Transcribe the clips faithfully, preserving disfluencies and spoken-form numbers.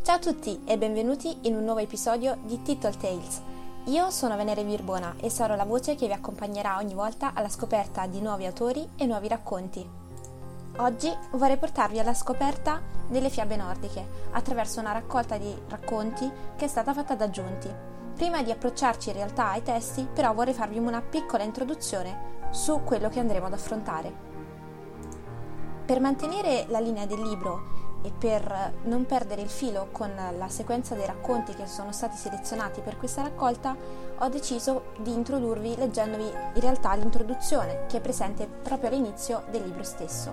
Ciao a tutti e benvenuti in un nuovo episodio di Tittle Tales. Io sono Venere Virbona e sarò la voce che vi accompagnerà ogni volta alla scoperta di nuovi autori e nuovi racconti. Oggi vorrei portarvi alla scoperta delle fiabe nordiche attraverso una raccolta di racconti che è stata fatta da Giunti. Prima di approcciarci in realtà ai testi, però vorrei farvi una piccola introduzione su quello che andremo ad affrontare. Per mantenere la linea del libro e per non perdere il filo con la sequenza dei racconti che sono stati selezionati per questa raccolta, ho deciso di introdurvi leggendovi in realtà l'introduzione che è presente proprio all'inizio del libro stesso.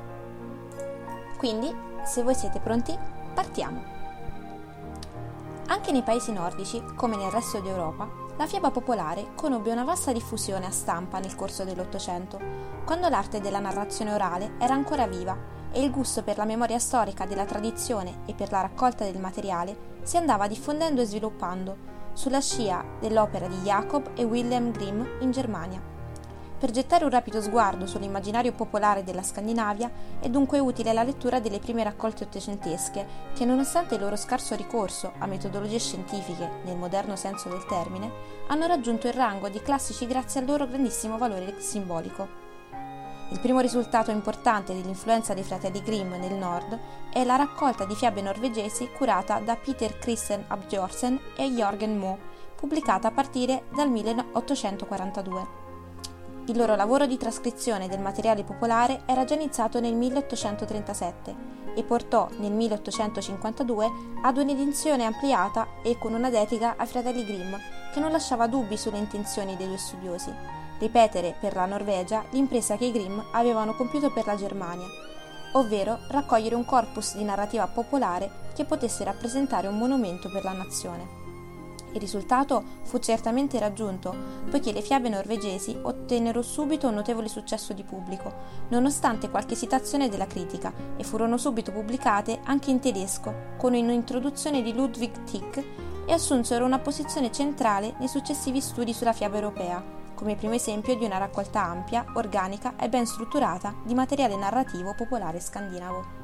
Quindi, se voi siete pronti, partiamo! Anche nei paesi nordici, come nel resto d'Europa, la fiaba popolare conobbe una vasta diffusione a stampa nel corso dell'Ottocento, quando l'arte della narrazione orale era ancora viva e il gusto per la memoria storica della tradizione e per la raccolta del materiale si andava diffondendo e sviluppando, sulla scia dell'opera di Jacob e Wilhelm Grimm in Germania. Per gettare un rapido sguardo sull'immaginario popolare della Scandinavia è dunque utile la lettura delle prime raccolte ottocentesche che, nonostante il loro scarso ricorso a metodologie scientifiche nel moderno senso del termine, hanno raggiunto il rango di classici grazie al loro grandissimo valore simbolico. Il primo risultato importante dell'influenza dei fratelli Grimm nel nord è la raccolta di fiabe norvegesi curata da Peter Christen Abjorsen e Jørgen Moe, pubblicata a partire dal milleottocentoquarantadue. Il loro lavoro di trascrizione del materiale popolare era già iniziato nel milleottocentotrentasette e portò nel milleottocentocinquantadue ad un'edizione ampliata e con una dedica ai fratelli Grimm che non lasciava dubbi sulle intenzioni dei due studiosi: ripetere per la Norvegia l'impresa che i Grimm avevano compiuto per la Germania, ovvero raccogliere un corpus di narrativa popolare che potesse rappresentare un monumento per la nazione. Il risultato fu certamente raggiunto, poiché le fiabe norvegesi ottennero subito un notevole successo di pubblico, nonostante qualche esitazione della critica, e furono subito pubblicate anche in tedesco, con un'introduzione di Ludwig Tieck, e assunsero una posizione centrale nei successivi studi sulla fiaba europea, come primo esempio di una raccolta ampia, organica e ben strutturata di materiale narrativo popolare scandinavo.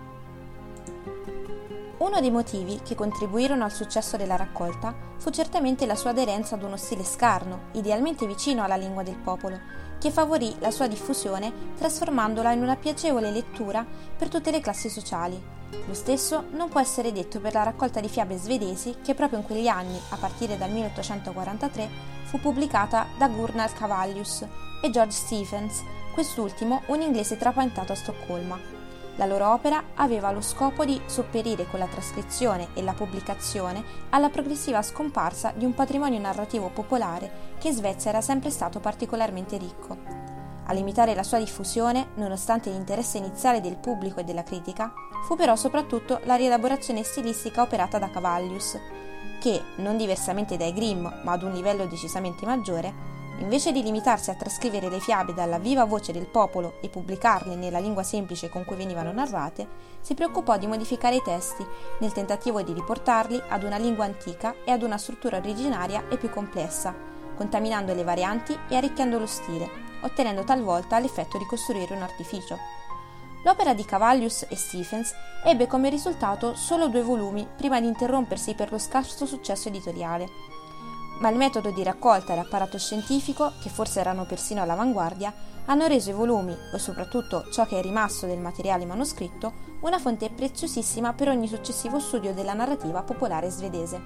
Uno dei motivi che contribuirono al successo della raccolta fu certamente la sua aderenza ad uno stile scarno, idealmente vicino alla lingua del popolo, che favorì la sua diffusione trasformandola in una piacevole lettura per tutte le classi sociali. Lo stesso non può essere detto per la raccolta di fiabe svedesi che proprio in quegli anni, a partire dal milleottocentoquarantatré, fu pubblicata da Gunnar Cavallius e George Stephens, quest'ultimo un inglese trapiantato a Stoccolma. La loro opera aveva lo scopo di sopperire con la trascrizione e la pubblicazione alla progressiva scomparsa di un patrimonio narrativo popolare che in Svezia era sempre stato particolarmente ricco. A limitare la sua diffusione, nonostante l'interesse iniziale del pubblico e della critica, fu però soprattutto la rielaborazione stilistica operata da Cavallius, che, non diversamente dai Grimm, ma ad un livello decisamente maggiore, invece di limitarsi a trascrivere le fiabe dalla viva voce del popolo e pubblicarle nella lingua semplice con cui venivano narrate, si preoccupò di modificare i testi nel tentativo di riportarli ad una lingua antica e ad una struttura originaria e più complessa, contaminando le varianti e arricchendo lo stile, ottenendo talvolta l'effetto di costruire un artificio. L'opera di Cavallius e Stephens ebbe come risultato solo due volumi prima di interrompersi per lo scarso successo editoriale. Ma il metodo di raccolta e l'apparato scientifico, che forse erano persino all'avanguardia, hanno reso i volumi, e soprattutto ciò che è rimasto del materiale manoscritto, una fonte preziosissima per ogni successivo studio della narrativa popolare svedese.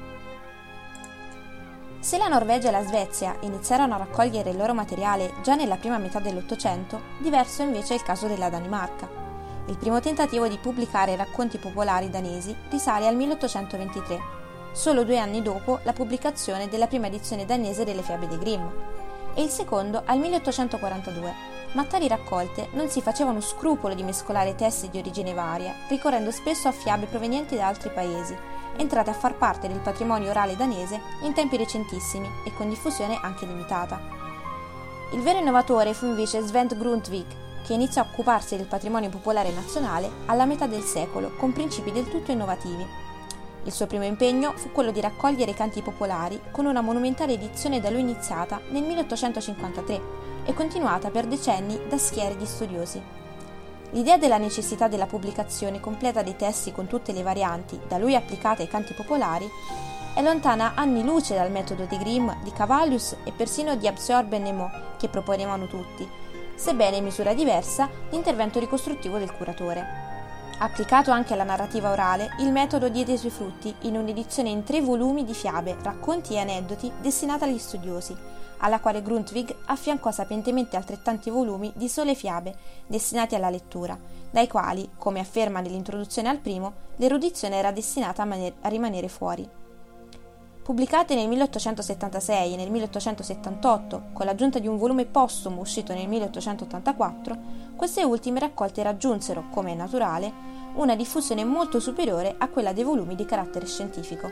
Se la Norvegia e la Svezia iniziarono a raccogliere il loro materiale già nella prima metà dell'Ottocento, diverso invece è il caso della Danimarca. Il primo tentativo di pubblicare racconti popolari danesi risale al milleottocentoventitré, solo due anni dopo la pubblicazione della prima edizione danese delle fiabe dei Grimm, e il secondo al milleottocentoquarantadue, ma tali raccolte non si facevano scrupolo di mescolare testi di origine varia, ricorrendo spesso a fiabe provenienti da altri paesi, entrate a far parte del patrimonio orale danese in tempi recentissimi e con diffusione anche limitata. Il vero innovatore fu invece Sven Grundtvig, che iniziò a occuparsi del patrimonio popolare nazionale alla metà del secolo con principi del tutto innovativi. Il suo primo impegno fu quello di raccogliere i canti popolari con una monumentale edizione da lui iniziata nel milleottocentocinquantatré e continuata per decenni da schiere di studiosi. L'idea della necessità della pubblicazione completa dei testi con tutte le varianti, da lui applicate ai canti popolari, è lontana anni luce dal metodo di Grimm, di Cavallius e persino di Absorbe-Nemo che proponevano tutti, sebbene in misura diversa l'intervento ricostruttivo del curatore. Applicato anche alla narrativa orale, il metodo diede i suoi frutti in un'edizione in tre volumi di fiabe, racconti e aneddoti destinata agli studiosi, alla quale Grundtvig affiancò sapientemente altrettanti volumi di sole fiabe destinati alla lettura, dai quali, come afferma nell'introduzione al primo, l'erudizione era destinata a, maner- a rimanere fuori. Pubblicate nel milleottocentosettantasei e nel milleottocentosettantotto, con l'aggiunta di un volume postumo uscito nel milleottocentottantaquattro, queste ultime raccolte raggiunsero, come è naturale, una diffusione molto superiore a quella dei volumi di carattere scientifico.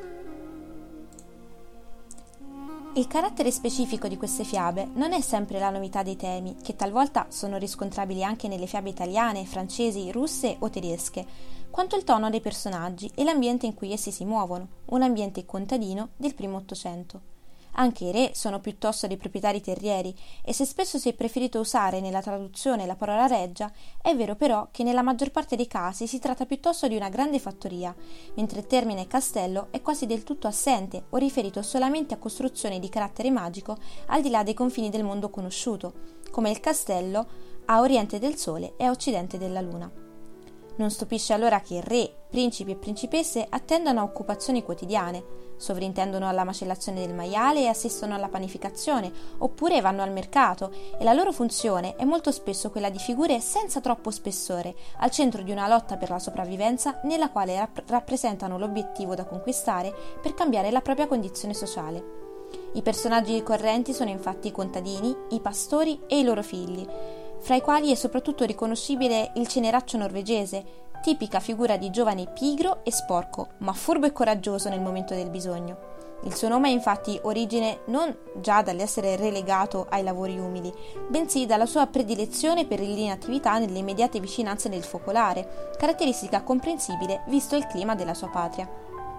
Il carattere specifico di queste fiabe non è sempre la novità dei temi, che talvolta sono riscontrabili anche nelle fiabe italiane, francesi, russe o tedesche, quanto il tono dei personaggi e l'ambiente in cui essi si muovono, un ambiente contadino del primo Ottocento. Anche i re sono piuttosto dei proprietari terrieri e se spesso si è preferito usare nella traduzione la parola reggia, è vero però che nella maggior parte dei casi si tratta piuttosto di una grande fattoria, mentre il termine castello è quasi del tutto assente o riferito solamente a costruzioni di carattere magico al di là dei confini del mondo conosciuto, come il castello a oriente del sole e a occidente della luna. Non stupisce allora che re, principi e principesse attendano a occupazioni quotidiane, sovrintendono alla macellazione del maiale e assistono alla panificazione, oppure vanno al mercato, e la loro funzione è molto spesso quella di figure senza troppo spessore, al centro di una lotta per la sopravvivenza nella quale rapp- rappresentano l'obiettivo da conquistare per cambiare la propria condizione sociale. I personaggi ricorrenti sono infatti i contadini, i pastori e i loro figli, fra i quali è soprattutto riconoscibile il ceneraccio norvegese, tipica figura di giovane pigro e sporco, ma furbo e coraggioso nel momento del bisogno. Il suo nome ha infatti origine non già dall'essere relegato ai lavori umili, bensì dalla sua predilezione per l'inattività nelle immediate vicinanze del focolare, caratteristica comprensibile visto il clima della sua patria.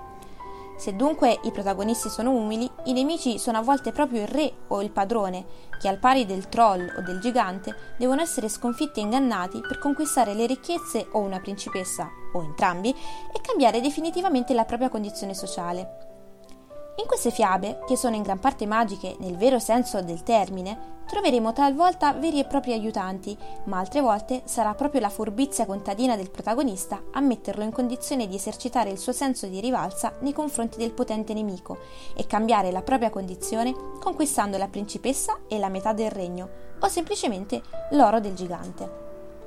Se dunque i protagonisti sono umili, i nemici sono a volte proprio il re o il padrone, che al pari del troll o del gigante devono essere sconfitti e ingannati per conquistare le ricchezze o una principessa, o entrambi, e cambiare definitivamente la propria condizione sociale. In queste fiabe, che sono in gran parte magiche nel vero senso del termine, troveremo talvolta veri e propri aiutanti, ma altre volte sarà proprio la furbizia contadina del protagonista a metterlo in condizione di esercitare il suo senso di rivalsa nei confronti del potente nemico e cambiare la propria condizione conquistando la principessa e la metà del regno, o semplicemente l'oro del gigante.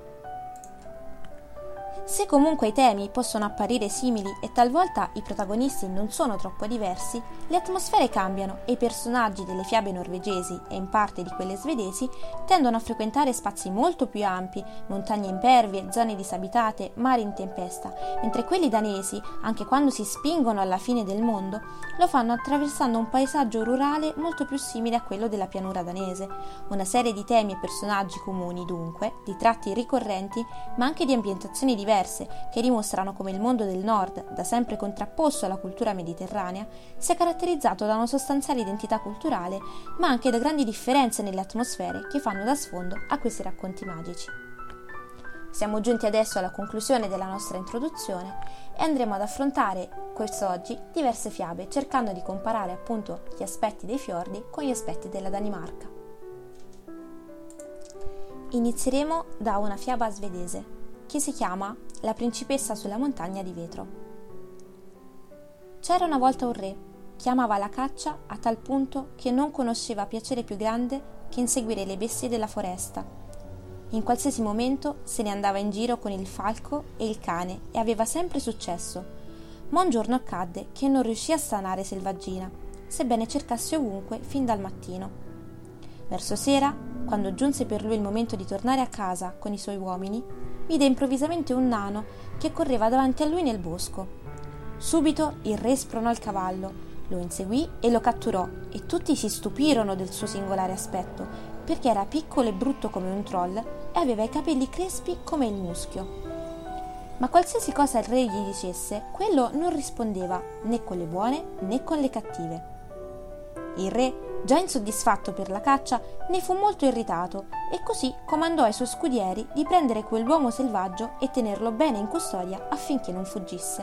Se comunque i temi possono apparire simili e talvolta i protagonisti non sono troppo diversi, le atmosfere cambiano e i personaggi delle fiabe norvegesi e in parte di quelle svedesi tendono a frequentare spazi molto più ampi, montagne impervie, zone disabitate, mari in tempesta, mentre quelli danesi, anche quando si spingono alla fine del mondo, lo fanno attraversando un paesaggio rurale molto più simile a quello della pianura danese. Una serie di temi e personaggi comuni dunque, di tratti ricorrenti, ma anche di ambientazioni diverse, che dimostrano come il mondo del nord, da sempre contrapposto alla cultura mediterranea, sia caratterizzato da una sostanziale identità culturale, ma anche da grandi differenze nelle atmosfere che fanno da sfondo a questi racconti magici. Siamo giunti adesso alla conclusione della nostra introduzione e andremo ad affrontare quest'oggi diverse fiabe, cercando di comparare appunto gli aspetti dei fiordi con gli aspetti della Danimarca. Inizieremo da una fiaba svedese che si chiama La principessa sulla montagna di vetro. C'era una volta un re che amava la caccia a tal punto che non conosceva piacere più grande che inseguire le bestie della foresta. In qualsiasi momento se ne andava in giro con il falco e il cane e aveva sempre successo, ma un giorno accadde che non riuscì a stanare Selvaggina, sebbene cercasse ovunque fin dal mattino. Verso sera, quando giunse per lui il momento di tornare a casa con i suoi uomini, vide improvvisamente un nano che correva davanti a lui nel bosco. Subito il re spronò il cavallo, lo inseguì e lo catturò, e tutti si stupirono del suo singolare aspetto, perché era piccolo e brutto come un troll e aveva i capelli crespi come il muschio. Ma qualsiasi cosa il re gli dicesse, quello non rispondeva né con le buone né con le cattive. Il re, Già insoddisfatto per la caccia, ne fu molto irritato e così comandò ai suoi scudieri di prendere quell'uomo selvaggio e tenerlo bene in custodia affinché non fuggisse.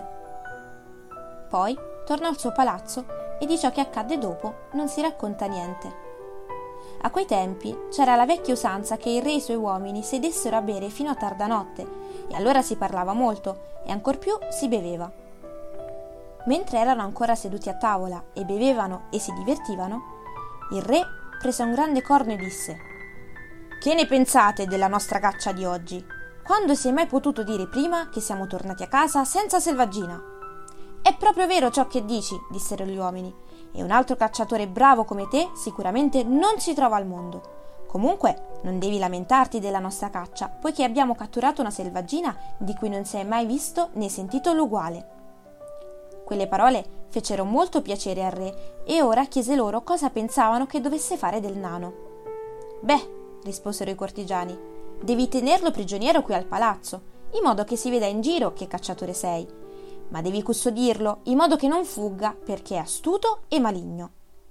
Poi tornò al suo palazzo e di ciò che accadde dopo non si racconta niente. A quei tempi c'era la vecchia usanza che il re e i suoi uomini sedessero a bere fino a tarda notte, e allora si parlava molto e ancor più si beveva. Mentre erano ancora seduti a tavola e bevevano e si divertivano, il re prese un grande corno e disse: «Che ne pensate della nostra caccia di oggi? Quando si è mai potuto dire prima che siamo tornati a casa senza selvaggina?» «È proprio vero ciò che dici», dissero gli uomini, «e un altro cacciatore bravo come te sicuramente non si trova al mondo. Comunque non devi lamentarti della nostra caccia, poiché abbiamo catturato una selvaggina di cui non si è mai visto né sentito l'uguale». Quelle parole fecero molto piacere al re e ora chiese loro cosa pensavano che dovesse fare del nano. «Beh», risposero i cortigiani, «devi tenerlo prigioniero qui al palazzo, in modo che si veda in giro che cacciatore sei, ma devi custodirlo in modo che non fugga, perché è astuto e maligno».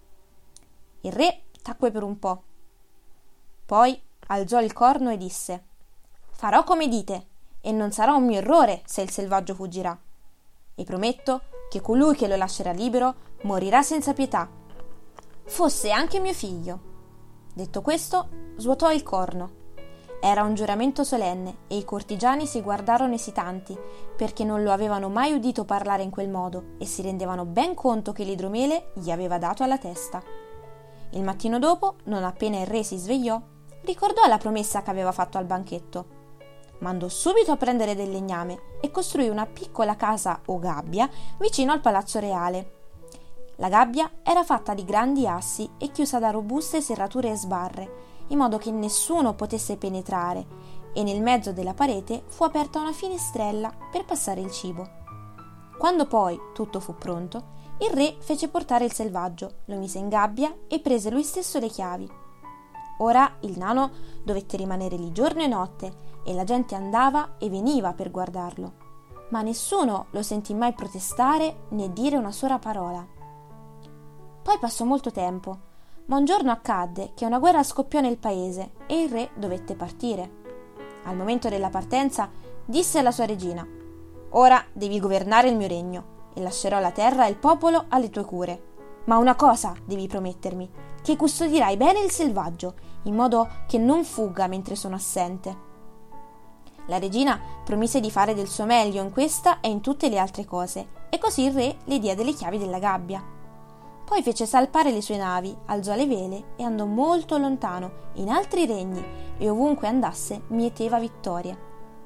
Il re tacque per un po'. Poi alzò il corno e disse: «Farò come dite, e non sarà un mio errore se il selvaggio fuggirà. E prometto che colui che lo lascerà libero morirà senza pietà, fosse anche mio figlio». Detto questo, svuotò il corno. Era un giuramento solenne e i cortigiani si guardarono esitanti, perché non lo avevano mai udito parlare in quel modo e si rendevano ben conto che l'idromele gli aveva dato alla testa. Il mattino dopo, non appena il re si svegliò, ricordò la promessa che aveva fatto al banchetto. Mandò subito a prendere del legname e costruì una piccola casa o gabbia vicino al palazzo reale. La gabbia era fatta di grandi assi e chiusa da robuste serrature e sbarre, in modo che nessuno potesse penetrare, e nel mezzo della parete fu aperta una finestrella per passare il cibo. Quando poi tutto fu pronto, il re fece portare il selvaggio, lo mise in gabbia e prese lui stesso le chiavi. Ora il nano dovette rimanere lì giorno e notte, e la gente andava e veniva per guardarlo, ma nessuno lo sentì mai protestare né dire una sola parola. Poi passò molto tempo, ma un giorno accadde che una guerra scoppiò nel paese e il re dovette partire. Al momento della partenza disse alla sua regina: «Ora devi governare il mio regno e lascerò la terra e il popolo alle tue cure. Ma una cosa devi promettermi, che custodirai bene il selvaggio, in modo che non fugga mentre sono assente». La regina promise di fare del suo meglio in questa e in tutte le altre cose, e così il re le diede le chiavi della gabbia. Poi fece salpare le sue navi, alzò le vele e andò molto lontano, in altri regni, e ovunque andasse mieteva vittorie.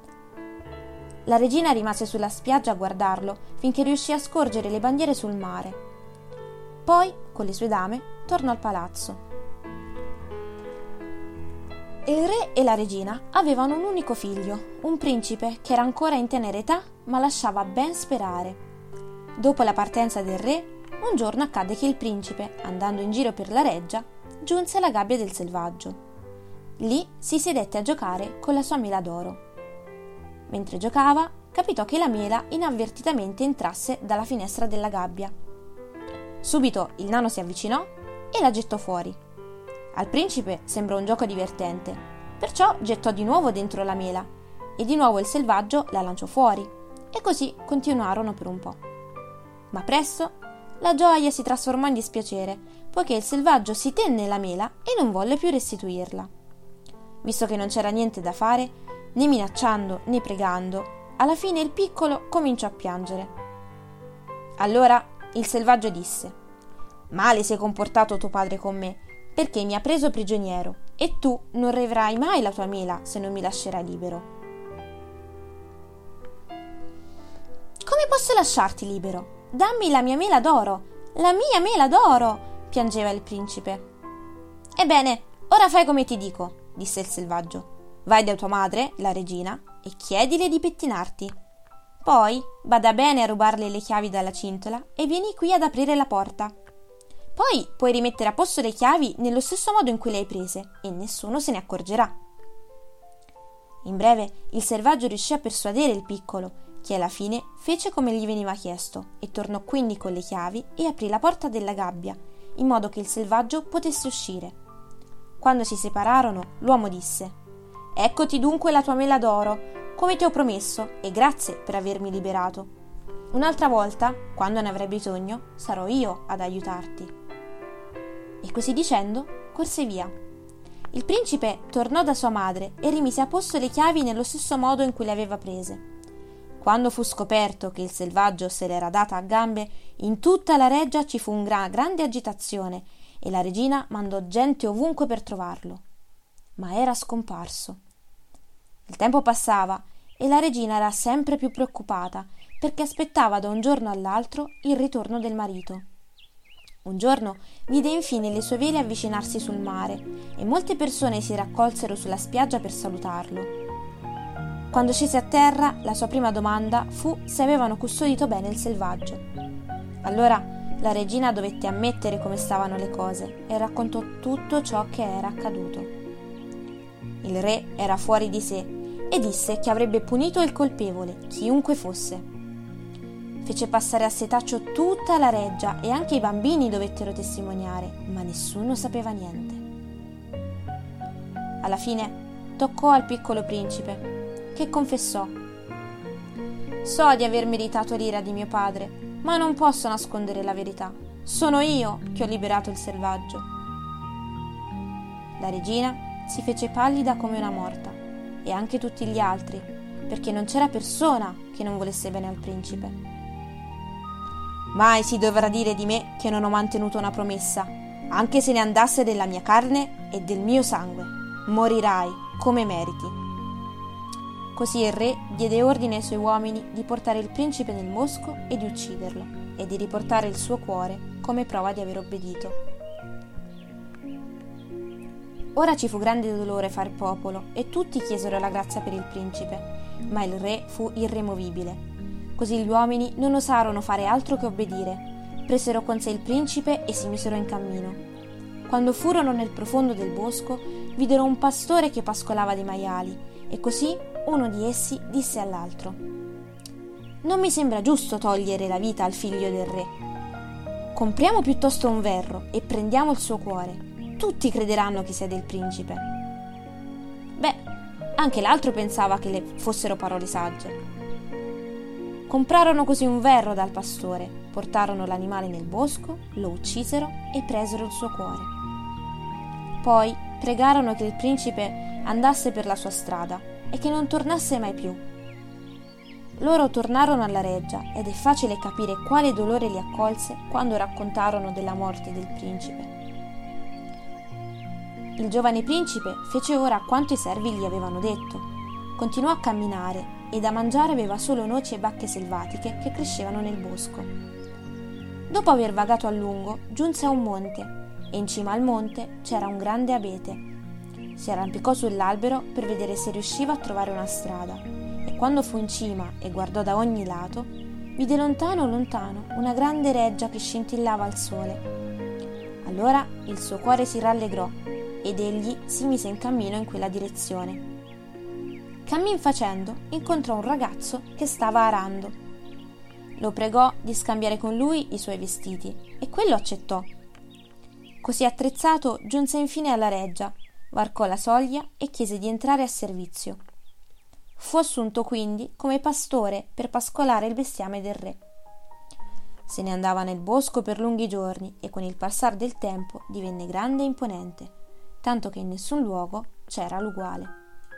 La regina rimase sulla spiaggia a guardarlo, finché riuscì a scorgere le bandiere sul mare. Poi, con le sue dame, tornò al palazzo. Il re e la regina avevano un unico figlio, un principe che era ancora in tenera età, ma lasciava ben sperare. Dopo la partenza del re, un giorno accadde che il principe, andando in giro per la reggia, giunse alla gabbia del selvaggio. Lì si sedette a giocare con la sua mela d'oro. Mentre giocava, capitò che la mela inavvertitamente entrasse dalla finestra della gabbia. Subito il nano si avvicinò e la gettò fuori. Al principe sembrò un gioco divertente, perciò gettò di nuovo dentro la mela e di nuovo il selvaggio la lanciò fuori, e così continuarono per un po'. Ma presto la gioia si trasformò in dispiacere, poiché il selvaggio si tenne la mela e non volle più restituirla. Visto che non c'era niente da fare, né minacciando né pregando, alla fine il piccolo cominciò a piangere. Allora il selvaggio disse: «Male si è comportato tuo padre con me, perché mi ha preso prigioniero, e tu non riavrai mai la tua mela se non mi lascerai libero». «Come posso lasciarti libero? Dammi la mia mela d'oro, la mia mela d'oro!» piangeva il principe. «Ebbene, ora fai come ti dico», disse il selvaggio. «Vai da tua madre, la regina, e chiedile di pettinarti. Poi bada bene a rubarle le chiavi dalla cintola e vieni qui ad aprire la porta. Poi puoi rimettere a posto le chiavi nello stesso modo in cui le hai prese e nessuno se ne accorgerà». In breve, il selvaggio riuscì a persuadere il piccolo, che alla fine fece come gli veniva chiesto e tornò quindi con le chiavi e aprì la porta della gabbia, in modo che il selvaggio potesse uscire. Quando si separarono, l'uomo disse: «Eccoti dunque la tua mela d'oro, come ti ho promesso, e grazie per avermi liberato. Un'altra volta, quando ne avrai bisogno, sarò io ad aiutarti». E così dicendo, corse via. Il principe tornò da sua madre e rimise a posto le chiavi nello stesso modo in cui le aveva prese. Quando fu scoperto che il selvaggio se l'era data a gambe, in tutta la reggia ci fu una grande agitazione e la regina mandò gente ovunque per trovarlo. Ma era scomparso. Il tempo passava e la regina era sempre più preoccupata perché aspettava da un giorno all'altro il ritorno del marito. Un giorno vide infine le sue vele avvicinarsi sul mare e molte persone si raccolsero sulla spiaggia per salutarlo. Quando scese a terra, la sua prima domanda fu se avevano custodito bene il selvaggio. Allora la regina dovette ammettere come stavano le cose e raccontò tutto ciò che era accaduto. Il re era fuori di sé e disse che avrebbe punito il colpevole, chiunque fosse. Fece passare a setaccio tutta la reggia e anche i bambini dovettero testimoniare, ma nessuno sapeva niente. Alla fine toccò al piccolo principe, che confessò: «So di aver meritato l'ira di mio padre, ma non posso nascondere la verità. Sono io che ho liberato il selvaggio». La regina si fece pallida come una morta, e anche tutti gli altri, perché non c'era persona che non volesse bene al principe. «Mai si dovrà dire di me che non ho mantenuto una promessa, anche se ne andasse della mia carne e del mio sangue. Morirai come meriti». Così il re diede ordine ai suoi uomini di portare il principe nel bosco e di ucciderlo, e di riportare il suo cuore come prova di aver obbedito. Ora ci fu grande dolore far popolo, e tutti chiesero la grazia per il principe, ma il re fu irremovibile. Così gli uomini non osarono fare altro che obbedire, presero con sé il principe e si misero in cammino. Quando furono nel profondo del bosco, videro un pastore che pascolava dei maiali, e così uno di essi disse all'altro: «Non mi sembra giusto togliere la vita al figlio del re. Compriamo piuttosto un verro e prendiamo il suo cuore. Tutti crederanno che sia del principe». Beh, anche l'altro pensava che le fossero parole sagge. Comprarono così un verro dal pastore, portarono l'animale nel bosco, lo uccisero e presero il suo cuore. Poi pregarono che il principe andasse per la sua strada e che non tornasse mai più. Loro tornarono alla reggia ed è facile capire quale dolore li accolse quando raccontarono della morte del principe. Il giovane principe fece ora quanto i servi gli avevano detto. Continuò a camminare e da mangiare aveva solo noci e bacche selvatiche che crescevano nel bosco. Dopo aver vagato a lungo, giunse a un monte e in cima al monte c'era un grande abete. Si arrampicò sull'albero per vedere se riusciva a trovare una strada e quando fu in cima e guardò da ogni lato, vide lontano lontano una grande reggia che scintillava al sole. Allora il suo cuore si rallegrò ed egli si mise in cammino in quella direzione. Cammin facendo, incontrò un ragazzo che stava arando. Lo pregò di scambiare con lui i suoi vestiti e quello accettò. Così attrezzato giunse infine alla reggia, varcò la soglia e chiese di entrare a servizio. Fu assunto quindi come pastore per pascolare il bestiame del re. Se ne andava nel bosco per lunghi giorni e con il passar del tempo divenne grande e imponente, tanto che in nessun luogo c'era l'uguale.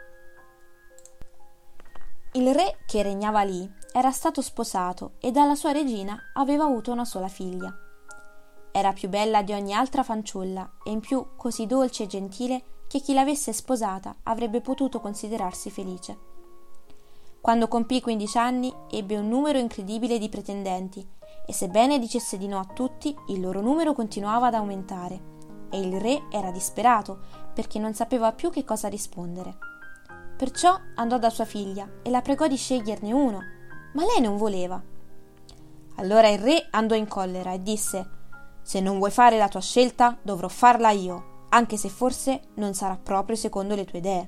Il re che regnava lì era stato sposato e dalla sua regina aveva avuto una sola figlia. Era più bella di ogni altra fanciulla e in più così dolce e gentile che chi l'avesse sposata avrebbe potuto considerarsi felice. Quando compì quindici anni ebbe un numero incredibile di pretendenti e sebbene dicesse di no a tutti, il loro numero continuava ad aumentare e il re era disperato perché non sapeva più che cosa rispondere. Perciò andò da sua figlia e la pregò di sceglierne uno, ma lei non voleva. Allora il re andò in collera e disse: «Se non vuoi fare la tua scelta, dovrò farla io, anche se forse non sarà proprio secondo le tue idee».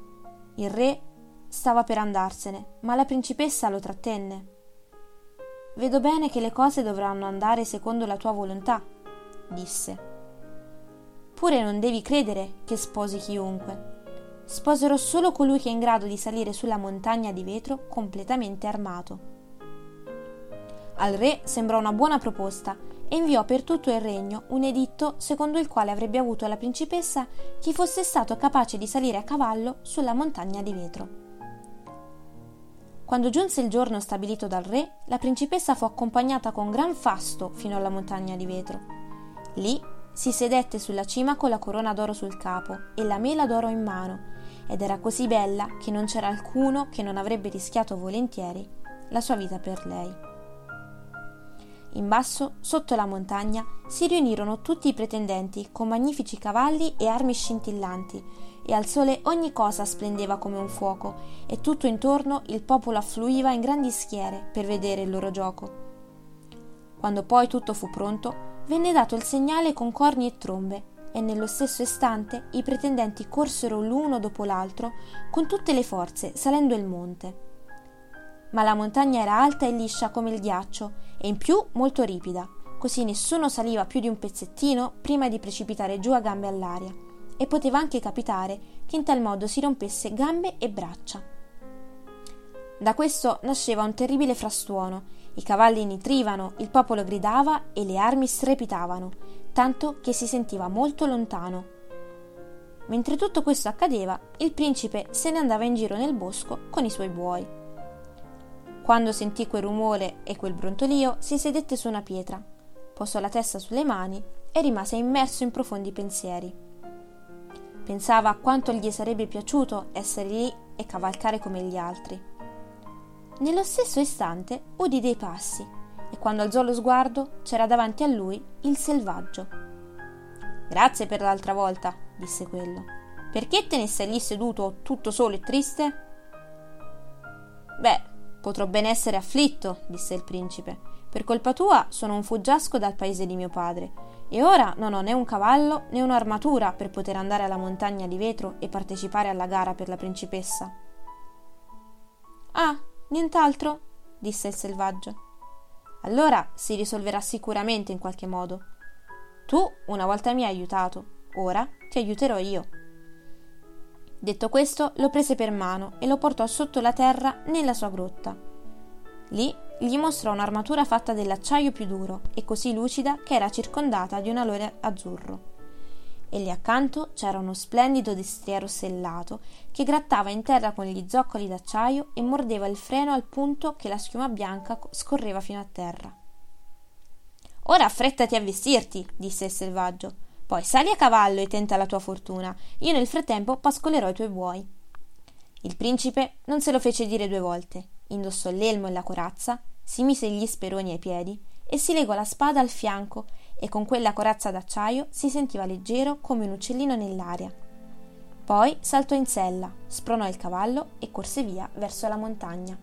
Il re stava per andarsene, ma la principessa lo trattenne. vedo bene che le cose dovranno andare secondo la tua volontà, disse. Pure non devi credere che sposi chiunque. Sposerò solo colui che è in grado di salire sulla montagna di vetro completamente armato. Al re sembrò una buona proposta e inviò per tutto il regno un editto secondo il quale avrebbe avuto la principessa chi fosse stato capace di salire a cavallo sulla montagna di vetro. Quando giunse il giorno stabilito dal re, la principessa fu accompagnata con gran fasto fino alla montagna di vetro. Lì si sedette sulla cima con la corona d'oro sul capo e la mela d'oro in mano, ed era così bella che non c'era alcuno che non avrebbe rischiato volentieri la sua vita per lei. In basso, sotto la montagna, si riunirono tutti i pretendenti con magnifici cavalli e armi scintillanti, e al sole ogni cosa splendeva come un fuoco, e tutto intorno il popolo affluiva in grandi schiere per vedere il loro gioco. Quando poi tutto fu pronto, venne dato il segnale con corni e trombe, e nello stesso istante i pretendenti corsero l'uno dopo l'altro con tutte le forze, salendo il monte. Ma la montagna era alta e liscia come il ghiaccio, e in più molto ripida, così nessuno saliva più di un pezzettino prima di precipitare giù a gambe all'aria, e poteva anche capitare che in tal modo si rompesse gambe e braccia. Da questo nasceva un terribile frastuono, i cavalli nitrivano, il popolo gridava e le armi strepitavano, tanto che si sentiva molto lontano. Mentre tutto questo accadeva, il principe se ne andava in giro nel bosco con i suoi buoi. Quando sentì quel rumore e quel brontolio, si sedette su una pietra, posò la testa sulle mani e rimase immerso in profondi pensieri. Pensava a quanto gli sarebbe piaciuto essere lì e cavalcare come gli altri. Nello stesso istante udì dei passi e quando alzò lo sguardo c'era davanti a lui il selvaggio. «Grazie per l'altra volta», disse quello. «Perché te ne stai lì seduto tutto solo e triste?» «Beh, potrò ben essere afflitto», disse il principe. «Per colpa tua sono un fuggiasco dal paese di mio padre e ora non ho né un cavallo né un'armatura per poter andare alla montagna di vetro e partecipare alla gara per la principessa». «Ah, nient'altro?» disse il selvaggio. «Allora si risolverà sicuramente in qualche modo. Tu una volta mi hai aiutato, ora ti aiuterò io». Detto questo, lo prese per mano e lo portò sotto la terra nella sua grotta. Lì gli mostrò un'armatura fatta dell'acciaio più duro e così lucida che era circondata di un alone azzurro. E lì accanto c'era uno splendido destriero sellato che grattava in terra con gli zoccoli d'acciaio e mordeva il freno al punto che la schiuma bianca scorreva fino a terra. «Ora affrettati a vestirti», disse il selvaggio. «Poi sali a cavallo e tenta la tua fortuna. Io nel frattempo pascolerò i tuoi buoi». Il principe non se lo fece dire due volte. Indossò l'elmo e la corazza, si mise gli speroni ai piedi e si legò la spada al fianco e con quella corazza d'acciaio si sentiva leggero come un uccellino nell'aria. Poi saltò in sella, spronò il cavallo e corse via verso la montagna.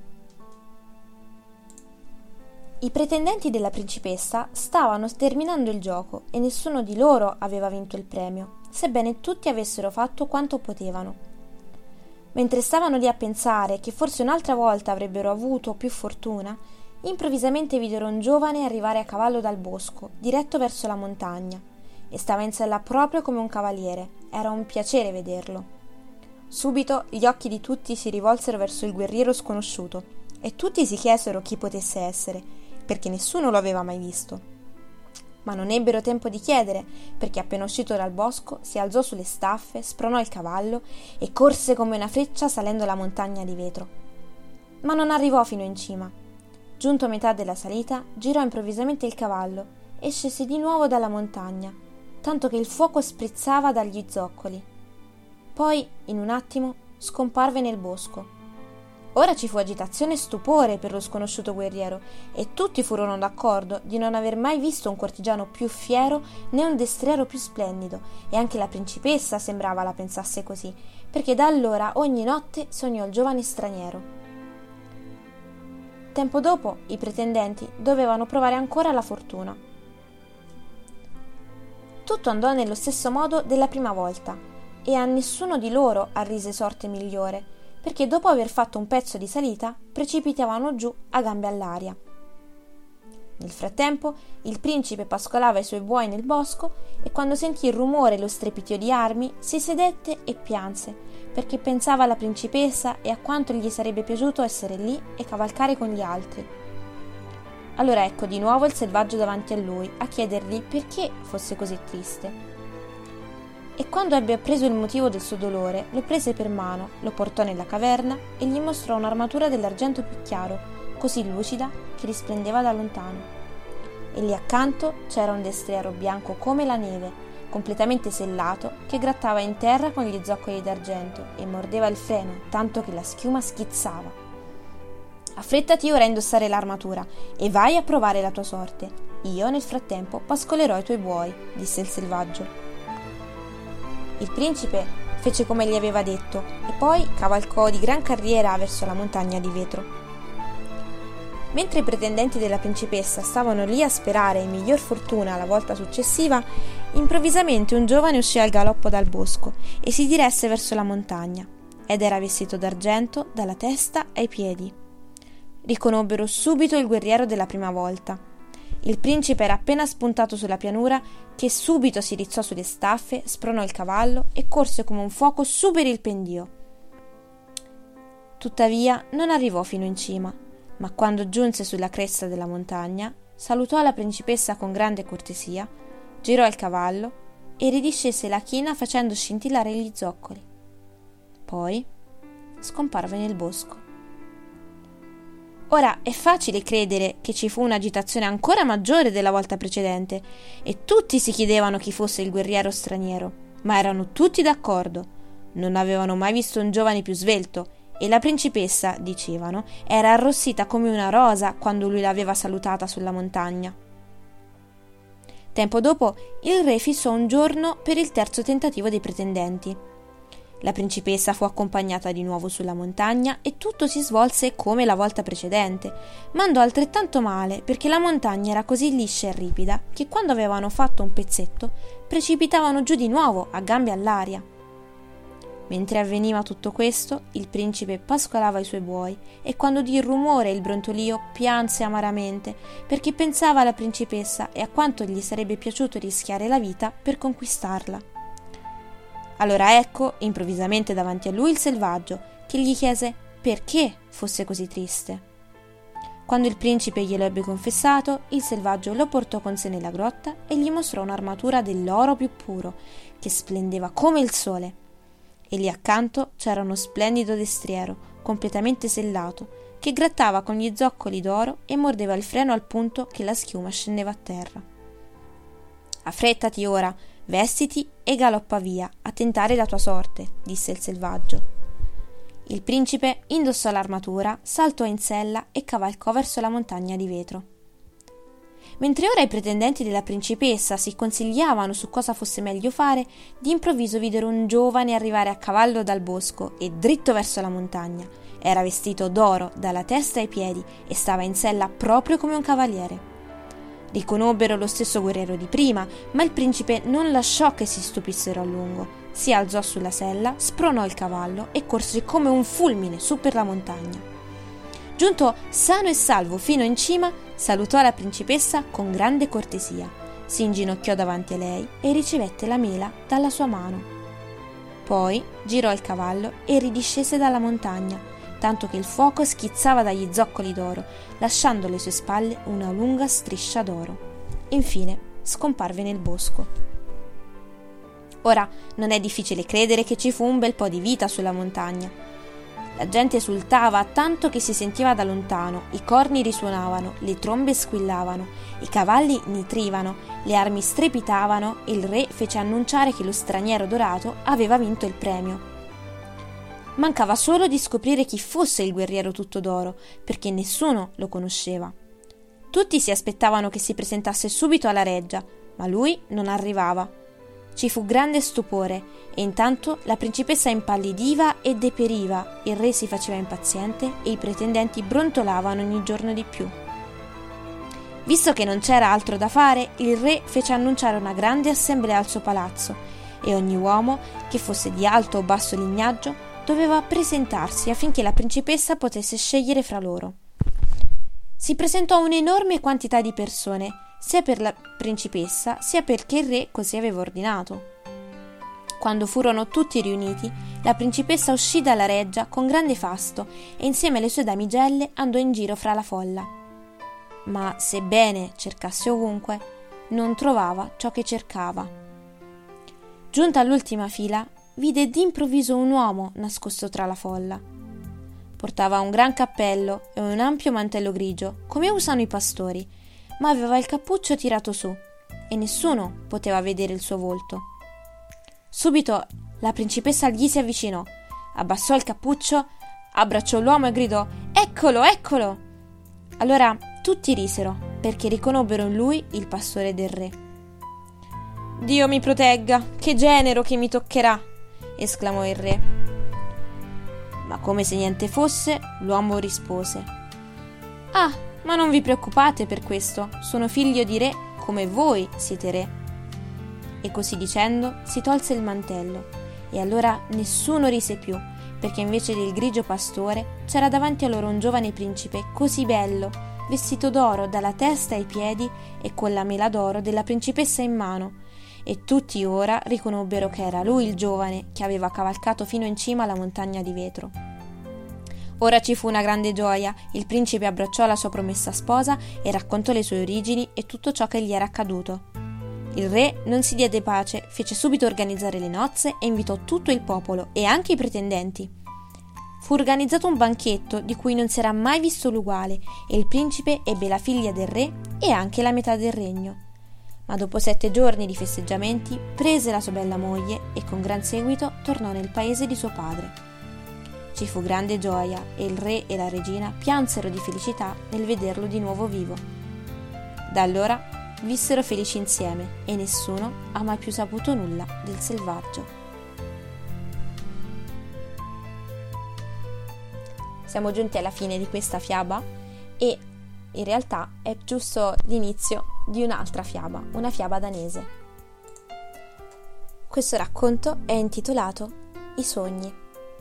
I pretendenti della principessa stavano terminando il gioco e nessuno di loro aveva vinto il premio, sebbene tutti avessero fatto quanto potevano. Mentre stavano lì a pensare che forse un'altra volta avrebbero avuto più fortuna, improvvisamente videro un giovane arrivare a cavallo dal bosco, diretto verso la montagna, e stava in sella proprio come un cavaliere. Era un piacere vederlo. Subito gli occhi di tutti si rivolsero verso il guerriero sconosciuto, e tutti si chiesero chi potesse essere, perché nessuno lo aveva mai visto. Ma non ebbero tempo di chiedere, perché appena uscito dal bosco si alzò sulle staffe, spronò il cavallo e corse come una freccia salendo la montagna di vetro. Ma non arrivò fino in cima. Giunto a metà della salita, girò improvvisamente il cavallo e scese di nuovo dalla montagna, tanto che il fuoco sprizzava dagli zoccoli. Poi, in un attimo, scomparve nel bosco. Ora ci fu agitazione e stupore per lo sconosciuto guerriero, e tutti furono d'accordo di non aver mai visto un cortigiano più fiero né un destriero più splendido, e anche la principessa sembrava la pensasse così, perché da allora ogni notte sognò il giovane straniero. Tempo dopo i pretendenti dovevano provare ancora la fortuna. Tutto andò nello stesso modo della prima volta, e a nessuno di loro arrise sorte migliore, perché dopo aver fatto un pezzo di salita precipitavano giù a gambe all'aria. Nel frattempo, il principe pascolava i suoi buoi nel bosco e quando sentì il rumore e lo strepito di armi, si sedette e pianse, perché pensava alla principessa e a quanto gli sarebbe piaciuto essere lì e cavalcare con gli altri. Allora ecco di nuovo il selvaggio davanti a lui, a chiedergli perché fosse così triste. E quando ebbe appreso il motivo del suo dolore, lo prese per mano, lo portò nella caverna e gli mostrò un'armatura dell'argento più chiaro, così lucida che risplendeva da lontano. E lì accanto c'era un destriero bianco come la neve, completamente sellato, che grattava in terra con gli zoccoli d'argento e mordeva il freno, tanto che la schiuma schizzava. Affrettati ora a indossare l'armatura e vai a provare la tua sorte. Io, nel frattempo, pascolerò i tuoi buoi, disse il selvaggio. Il principe fece come gli aveva detto e poi cavalcò di gran carriera verso la montagna di vetro. Mentre i pretendenti della principessa stavano lì a sperare in miglior fortuna la volta successiva, improvvisamente un giovane uscì al galoppo dal bosco e si diresse verso la montagna, ed era vestito d'argento dalla testa ai piedi. Riconobbero subito il guerriero della prima volta. Il principe era appena spuntato sulla pianura che subito si rizzò sulle staffe, spronò il cavallo e corse come un fuoco su per il pendio. Tuttavia non arrivò fino in cima, ma quando giunse sulla cresta della montagna, salutò la principessa con grande cortesia, girò il cavallo e ridiscese la china facendo scintillare gli zoccoli. Poi scomparve nel bosco. Ora è facile credere che ci fu un'agitazione ancora maggiore della volta precedente e tutti si chiedevano chi fosse il guerriero straniero, ma erano tutti d'accordo. Non avevano mai visto un giovane più svelto e la principessa, dicevano, era arrossita come una rosa quando lui l'aveva salutata sulla montagna. Tempo dopo il re fissò un giorno per il terzo tentativo dei pretendenti. La principessa fu accompagnata di nuovo sulla montagna e tutto si svolse come la volta precedente, ma andò altrettanto male perché la montagna era così liscia e ripida che quando avevano fatto un pezzetto precipitavano giù di nuovo a gambe all'aria. Mentre avveniva tutto questo, il principe pascolava i suoi buoi e quando udì il rumore e il brontolio pianse amaramente perché pensava alla principessa e a quanto gli sarebbe piaciuto rischiare la vita per conquistarla. Allora ecco, improvvisamente davanti a lui il selvaggio, che gli chiese perché fosse così triste. Quando il principe glielo ebbe confessato, il selvaggio lo portò con sé nella grotta e gli mostrò un'armatura dell'oro più puro, che splendeva come il sole. E lì accanto c'era uno splendido destriero, completamente sellato, che grattava con gli zoccoli d'oro e mordeva il freno al punto che la schiuma scendeva a terra. Affrettati ora, vestiti e galoppa via a tentare la tua sorte, disse il selvaggio. Il principe indossò l'armatura, saltò in sella e cavalcò verso la montagna di vetro. Mentre ora i pretendenti della principessa si consigliavano su cosa fosse meglio fare, d'improvviso videro un giovane arrivare a cavallo dal bosco e dritto verso la montagna. Era vestito d'oro dalla testa ai piedi e stava in sella proprio come un cavaliere. Riconobbero lo stesso guerriero di prima, ma il principe non lasciò che si stupissero a lungo. Si alzò sulla sella, spronò il cavallo e corse come un fulmine su per la montagna. Giunto sano e salvo fino in cima, salutò la principessa con grande cortesia, si inginocchiò davanti a lei e ricevette la mela dalla sua mano. Poi girò il cavallo e ridiscese dalla montagna, tanto che il fuoco schizzava dagli zoccoli d'oro, lasciando alle sue spalle una lunga striscia d'oro. Infine scomparve nel bosco. Ora non è difficile credere che ci fu un bel po' di vita sulla montagna. La gente esultava tanto che si sentiva da lontano, i corni risuonavano, le trombe squillavano, i cavalli nitrivano, le armi strepitavano e il re fece annunciare che lo straniero dorato aveva vinto il premio. Mancava solo di scoprire chi fosse il guerriero tutto d'oro, perché nessuno lo conosceva. Tutti si aspettavano che si presentasse subito alla reggia, ma lui non arrivava. Ci fu grande stupore e intanto la principessa impallidiva e deperiva, il re si faceva impaziente e i pretendenti brontolavano ogni giorno di più. Visto che non c'era altro da fare, il re fece annunciare una grande assemblea al suo palazzo e ogni uomo, che fosse di alto o basso lignaggio, doveva presentarsi affinché la principessa potesse scegliere fra loro. si presentò un'enorme quantità di persone, sia per la principessa, sia perché il re così aveva ordinato. Quando furono tutti riuniti, la principessa uscì dalla reggia con grande fasto e insieme alle sue damigelle andò in giro fra la folla. Ma sebbene cercasse ovunque, non trovava ciò che cercava. Giunta all'ultima fila, vide d'improvviso un uomo nascosto tra la folla. Portava un gran cappello e un ampio mantello grigio, come usano i pastori, ma aveva il cappuccio tirato su e nessuno poteva vedere il suo volto. Subito la principessa gli si avvicinò, abbassò il cappuccio, abbracciò l'uomo e gridò: «Eccolo, eccolo!» Allora tutti risero, perché riconobbero in lui il pastore del re. «Dio mi protegga, che genero che mi toccherà!» esclamò il re. Ma come se niente fosse, l'uomo rispose: «Ah, ma non vi preoccupate per questo, sono figlio di re come voi siete re». E così dicendo si tolse il mantello, e allora nessuno rise più, perché invece del grigio pastore c'era davanti a loro un giovane principe così bello, vestito d'oro dalla testa ai piedi e con la mela d'oro della principessa in mano, e tutti ora riconobbero che era lui il giovane che aveva cavalcato fino in cima alla montagna di vetro. Ora ci fu una grande gioia, il principe abbracciò la sua promessa sposa e raccontò le sue origini e tutto ciò che gli era accaduto. Il re non si diede pace, fece subito organizzare le nozze e invitò tutto il popolo e anche i pretendenti. Fu organizzato un banchetto di cui non si era mai visto l'uguale e il principe ebbe la figlia del re e anche la metà del regno. Ma dopo sette giorni di festeggiamenti prese la sua bella moglie e con gran seguito tornò nel paese di suo padre. Ci fu grande gioia e il re e la regina piansero di felicità nel vederlo di nuovo vivo. Da allora vissero felici insieme e nessuno ha mai più saputo nulla del selvaggio. Siamo giunti alla fine di questa fiaba e in realtà è giusto l'inizio di un'altra fiaba, una fiaba danese. Questo racconto è intitolato I sogni.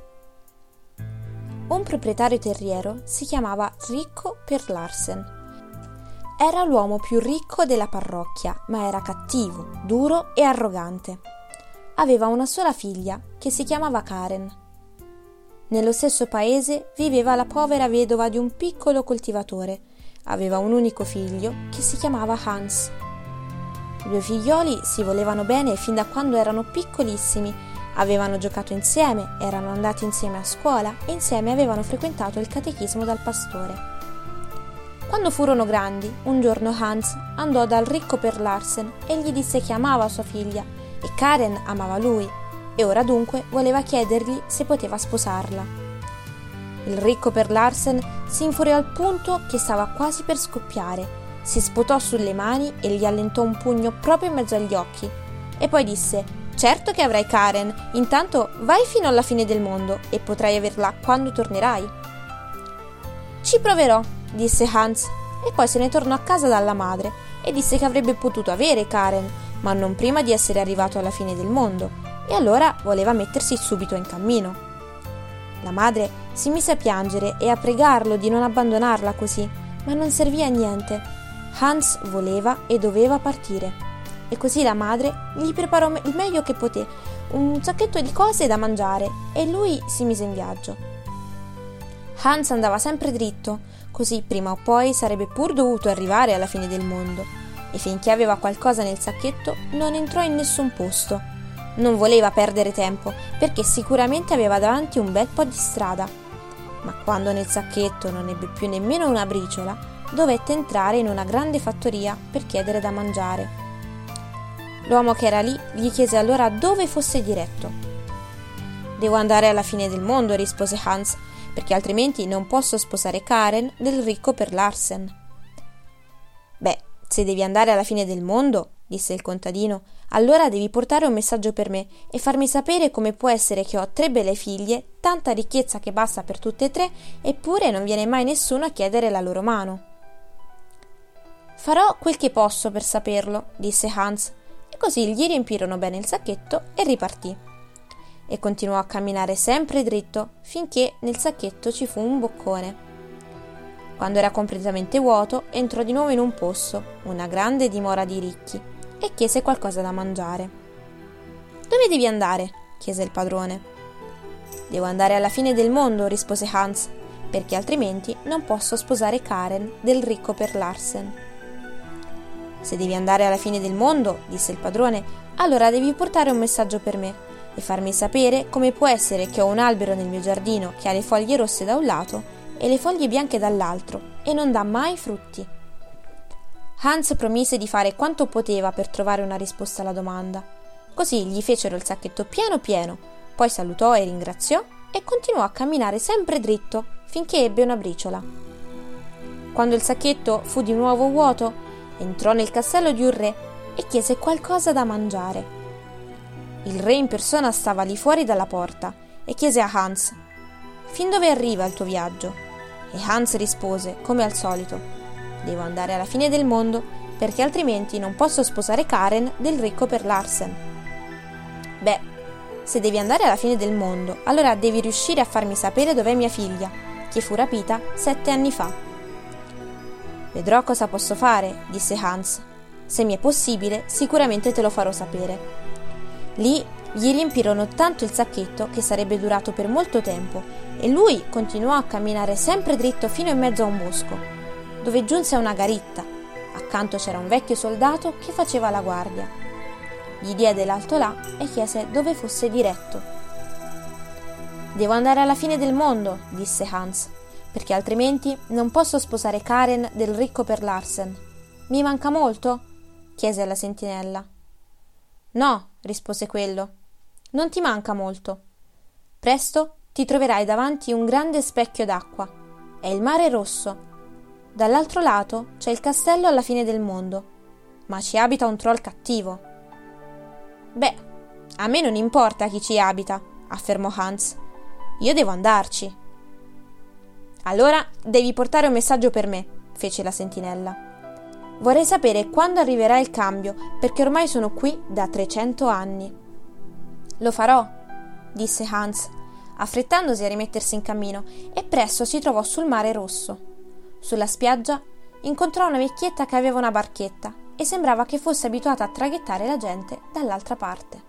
Un proprietario terriero si chiamava Ricco per Larsen. Era l'uomo più ricco della parrocchia, ma era cattivo, duro e arrogante. Aveva una sola figlia che si chiamava Karen. Nello stesso paese viveva la povera vedova di un piccolo coltivatore. Aveva un unico figlio che si chiamava Hans. I due figlioli si volevano bene fin da quando erano piccolissimi, avevano giocato insieme, erano andati insieme a scuola e insieme avevano frequentato il catechismo dal pastore. Quando furono grandi, un giorno Hans andò dal ricco per Larsen e gli disse che amava sua figlia e Karen amava lui e ora dunque voleva chiedergli se poteva sposarla. Il ricco per Larsen si infuriò al punto che stava quasi per scoppiare, si sputò sulle mani e gli allentò un pugno proprio in mezzo agli occhi e poi disse: «Certo che avrai Karen, intanto vai fino alla fine del mondo e potrai averla quando tornerai». «Ci proverò», disse Hans e poi se ne tornò a casa dalla madre e disse che avrebbe potuto avere Karen, ma non prima di essere arrivato alla fine del mondo, e allora voleva mettersi subito in cammino. La madre si mise a piangere e a pregarlo di non abbandonarla così, ma non serviva a niente. Hans voleva e doveva partire. E così la madre gli preparò il meglio che poté, un sacchetto di cose da mangiare, e lui si mise in viaggio. Hans andava sempre dritto, così prima o poi sarebbe pur dovuto arrivare alla fine del mondo, e finché aveva qualcosa nel sacchetto non entrò in nessun posto. Non voleva perdere tempo, perché sicuramente aveva davanti un bel po' di strada. Ma quando nel sacchetto non ebbe più nemmeno una briciola, dovette entrare in una grande fattoria per chiedere da mangiare. L'uomo che era lì gli chiese allora dove fosse diretto. «Devo andare alla fine del mondo», rispose Hans, «perché altrimenti non posso sposare Karen del ricco per Larsen». «Beh, se devi andare alla fine del mondo», disse il contadino, «allora devi portare un messaggio per me e farmi sapere come può essere che ho tre belle figlie, tanta ricchezza che basta per tutte e tre, eppure non viene mai nessuno a chiedere la loro mano». «Farò quel che posso per saperlo», disse Hans, e così gli riempirono bene il sacchetto e ripartì. E continuò a camminare sempre dritto finché nel sacchetto ci fu un boccone. Quando era completamente vuoto, entrò di nuovo in un posto, una grande dimora di ricchi, e chiese qualcosa da mangiare. «Dove devi andare?» chiese il padrone. «Devo andare alla fine del mondo», rispose Hans, «perché altrimenti non posso sposare Karen del ricco per Larsen». «Se devi andare alla fine del mondo», disse il padrone, «allora devi portare un messaggio per me e farmi sapere come può essere che ho un albero nel mio giardino che ha le foglie rosse da un lato e le foglie bianche dall'altro e non dà mai frutti». Hans promise di fare quanto poteva per trovare una risposta alla domanda. Così gli fecero il sacchetto pieno pieno, poi salutò e ringraziò e continuò a camminare sempre dritto finché ebbe una briciola. Quando il sacchetto fu di nuovo vuoto, entrò nel castello di un re e chiese qualcosa da mangiare. Il re in persona stava lì fuori dalla porta e chiese a Hans: «Fin dove arriva il tuo viaggio?» E Hans rispose, come al solito: «Devo andare alla fine del mondo perché altrimenti non posso sposare Karen del ricco per Larsen». «Beh, se devi andare alla fine del mondo, allora devi riuscire a farmi sapere dov'è mia figlia, che fu rapita sette anni fa». «Vedrò cosa posso fare», disse Hans. «Se mi è possibile, sicuramente te lo farò sapere». Lì gli riempirono tanto il sacchetto che sarebbe durato per molto tempo e lui continuò a camminare sempre dritto fino in mezzo a un bosco, dove giunse a una garitta. Accanto c'era un vecchio soldato che faceva la guardia. Gli diede l'alto là e chiese dove fosse diretto. «Devo andare alla fine del mondo», disse Hans, «perché altrimenti non posso sposare Karen del ricco per Larsen». «Mi manca molto?» chiese la sentinella. «No», rispose quello, «non ti manca molto. Presto ti troverai davanti un grande specchio d'acqua. È il mare Rosso. Dall'altro lato c'è il castello alla fine del mondo, ma ci abita un troll cattivo». «Beh, a me non importa chi ci abita», affermò Hans. «Io devo andarci». «Allora devi portare un messaggio per me», fece la sentinella. «Vorrei sapere quando arriverà il cambio, perché ormai sono qui da trecento anni». «Lo farò», disse Hans, affrettandosi a rimettersi in cammino, e presto si trovò sul mare Rosso. Sulla spiaggia incontrò una vecchietta che aveva una barchetta e sembrava che fosse abituata a traghettare la gente dall'altra parte.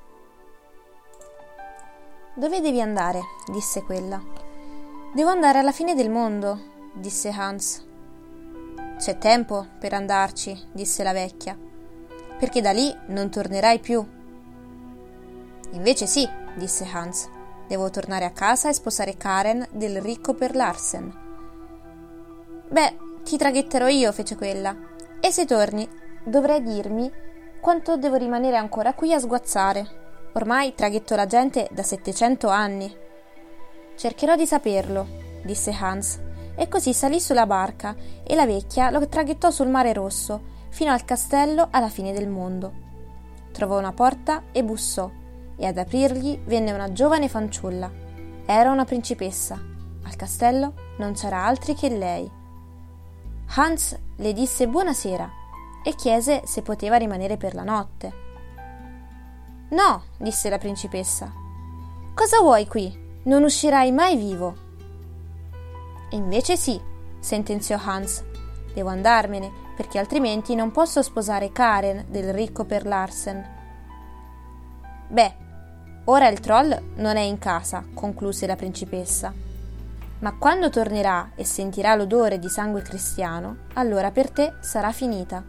«Dove devi andare?» disse quella. «Devo andare alla fine del mondo», disse Hans. «C'è tempo per andarci», disse la vecchia, «perché da lì non tornerai più». «Invece sì», disse Hans, «devo tornare a casa e sposare Karen del ricco per Larsen». «Beh, ti traghetterò io», fece quella, «e se torni dovrai dirmi quanto devo rimanere ancora qui a sguazzare. Ormai traghetto la gente da settecento anni». «Cercherò di saperlo», disse Hans, e così salì sulla barca e la vecchia lo traghettò sul mare Rosso fino al castello alla fine del mondo. Trovò una porta e bussò, e ad aprirgli venne una giovane fanciulla. Era una principessa. Al castello non c'era altri che lei. Hans le disse buonasera e chiese se poteva rimanere per la notte. «No», disse la principessa. «Cosa vuoi qui? Non uscirai mai vivo». «E invece sì», sentenziò Hans, «devo andarmene, perché altrimenti non posso sposare Karen del ricco per Larsen». «Beh, ora il troll non è in casa», concluse la principessa, «ma quando tornerà e sentirà l'odore di sangue cristiano, allora per te sarà finita».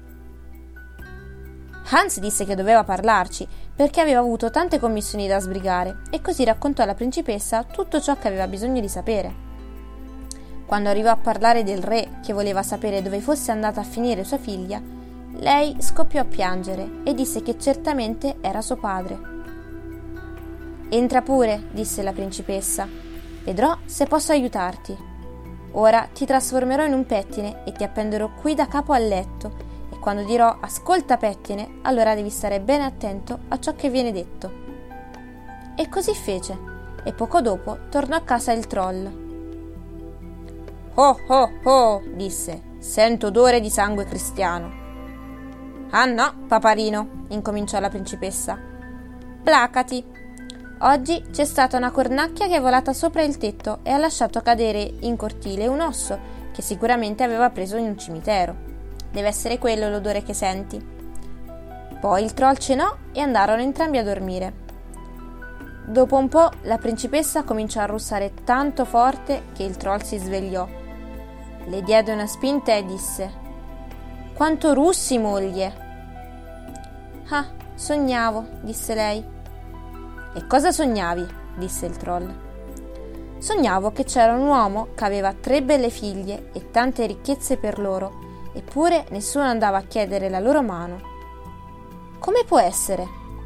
Hans disse che doveva parlarci, perché aveva avuto tante commissioni da sbrigare, e così raccontò alla principessa tutto ciò che aveva bisogno di sapere. Quando arrivò a parlare del re che voleva sapere dove fosse andata a finire sua figlia, lei scoppiò a piangere e disse che certamente era suo padre. «Entra pure», disse la principessa, «vedrò se posso aiutarti. Ora ti trasformerò in un pettine e ti appenderò qui da capo al letto, e quando dirò ascolta pettine, allora devi stare bene attento a ciò che viene detto». E così fece, e poco dopo tornò a casa il troll. «Oh oh oh», disse, «sento odore di sangue cristiano». «Ah no, paparino», incominciò la principessa, «placati. Oggi c'è stata una cornacchia che è volata sopra il tetto e ha lasciato cadere in cortile un osso che che sicuramente aveva preso in un cimitero. Deve essere quello l'odore che senti. Poi il troll cenò e andarono entrambi a dormire. Dopo un po' la principessa cominciò a russare tanto forte che il troll si svegliò. Le diede una spinta e disse: «Quanto russi, moglie!» «Ah, sognavo», disse lei. «E cosa sognavi?» disse il troll. «Sognavo che c'era un uomo che aveva tre belle figlie e tante ricchezze per loro, eppure nessuno andava a chiedere la loro mano. Come può essere?»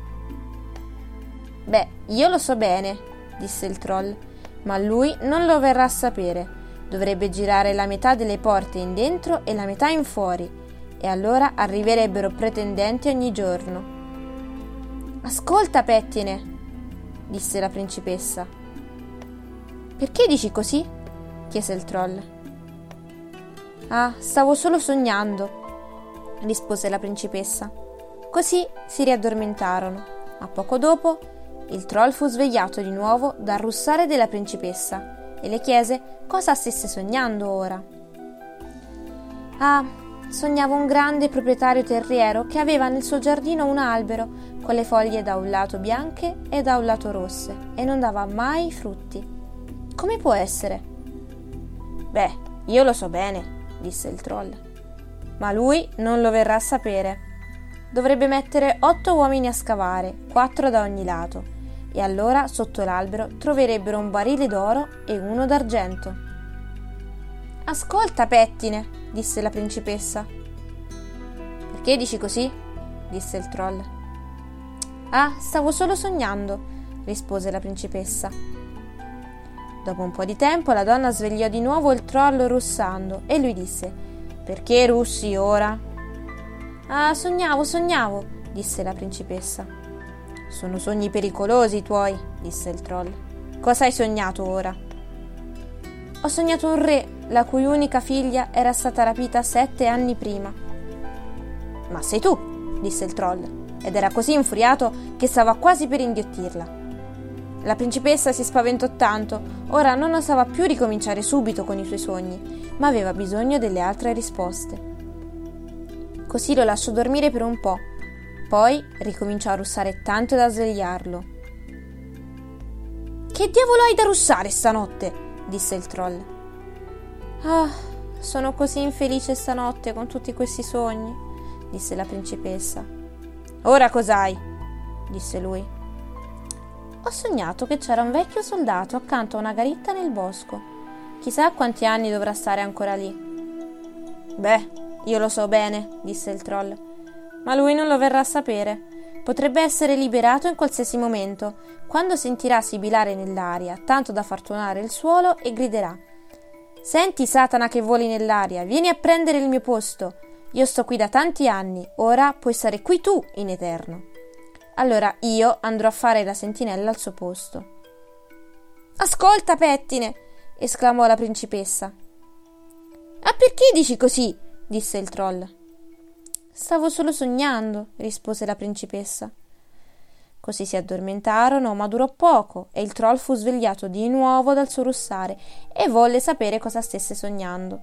«Beh, io lo so bene», disse il troll, «ma lui non lo verrà a sapere. Dovrebbe girare la metà delle porte in dentro e la metà in fuori, e allora arriverebbero pretendenti ogni giorno». «Ascolta, pettine», disse la principessa. «Perché dici così?» chiese il troll. «Ah, stavo solo sognando», rispose la principessa. Così si riaddormentarono, ma poco dopo il troll fu svegliato di nuovo dal russare della principessa e le chiese cosa stesse sognando ora. «Ah, sognavo un grande proprietario terriero che aveva nel suo giardino un albero con le foglie da un lato bianche e da un lato rosse e non dava mai frutti. Come può essere?» «Beh, io lo so bene», disse il troll, «ma lui non lo verrà a sapere. Dovrebbe mettere otto uomini a scavare, quattro da ogni lato, e allora sotto l'albero troverebbero un barile d'oro e uno d'argento». «Ascolta, pettine», disse la principessa. «Perché dici così?» disse il troll. «Ah, stavo solo sognando», rispose la principessa. Dopo un po' di tempo la donna svegliò di nuovo il troll russando e lui disse: «Perché russi ora?» «Ah, sognavo, sognavo», disse la principessa. «Sono sogni pericolosi i tuoi», disse il troll. «Cosa hai sognato ora?» «Ho sognato un re, la cui unica figlia era stata rapita sette anni prima». «Ma sei tu», disse il troll, ed era così infuriato che stava quasi per inghiottirla. La principessa si spaventò tanto, ora non osava più ricominciare subito con i suoi sogni, ma aveva bisogno delle altre risposte. Così lo lasciò dormire per un po', poi ricominciò a russare tanto da svegliarlo. «Che diavolo hai da russare stanotte?» disse il troll. «Ah, sono così infelice stanotte con tutti questi sogni», disse la principessa. «Ora cos'hai?» disse lui. «Ho sognato che c'era un vecchio soldato accanto a una garitta nel bosco. Chissà quanti anni dovrà stare ancora lì». «Beh, io lo so bene», disse il troll, «ma lui non lo verrà a sapere. Potrebbe essere liberato in qualsiasi momento, quando sentirà sibilare nell'aria, tanto da far tuonare il suolo, e griderà: «Senti, Satana che voli nell'aria, vieni a prendere il mio posto. Io sto qui da tanti anni, ora puoi stare qui tu in eterno». Allora io andrò a fare la sentinella al suo posto». «Ascolta, pettine!» esclamò la principessa. «Ah, perché dici così?» disse il troll. «Stavo solo sognando», rispose la principessa. Così si addormentarono, ma durò poco e il troll fu svegliato di nuovo dal suo russare e volle sapere cosa stesse sognando.